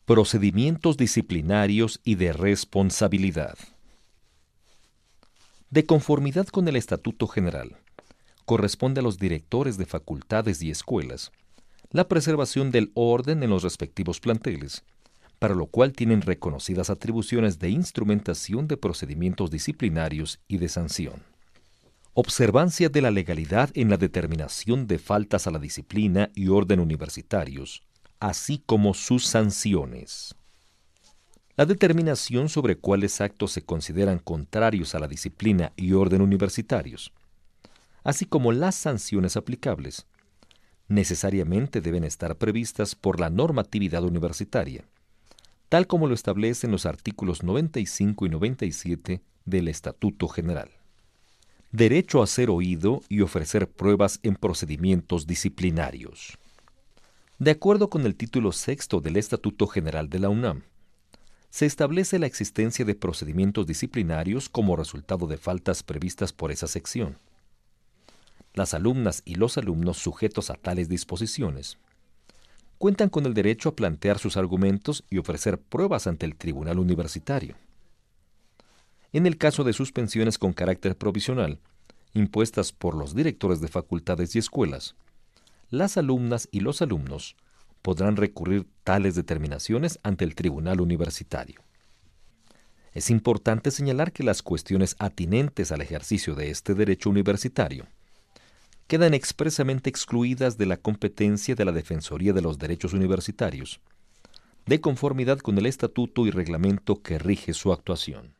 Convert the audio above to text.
Procedimientos disciplinarios y de responsabilidad. De conformidad con el Estatuto General, corresponde a los directores de facultades y escuelas la preservación del orden en los respectivos planteles, para lo cual tienen reconocidas atribuciones de instrumentación de procedimientos disciplinarios y de sanción. Observancia de la legalidad en la determinación de faltas a la disciplina y orden universitarios, así como sus sanciones. La determinación sobre cuáles actos se consideran contrarios a la disciplina y orden universitarios, así como las sanciones aplicables, necesariamente deben estar previstas por la normatividad universitaria, tal como lo establecen los artículos 95 y 97 del Estatuto General. Derecho a ser oído y ofrecer pruebas en procedimientos disciplinarios. De acuerdo con el título sexto del Estatuto General de la UNAM, se establece la existencia de procedimientos disciplinarios como resultado de faltas previstas por esa sección. Las alumnas y los alumnos sujetos a tales disposiciones cuentan con el derecho a plantear sus argumentos y ofrecer pruebas ante el tribunal universitario. En el caso de suspensiones con carácter provisional, impuestas por los directores de facultades y escuelas, las alumnas y los alumnos podrán recurrir tales determinaciones ante el tribunal universitario. Es importante señalar que las cuestiones atinentes al ejercicio de este derecho universitario quedan expresamente excluidas de la competencia de la Defensoría de los Derechos Universitarios, de conformidad con el estatuto y reglamento que rige su actuación.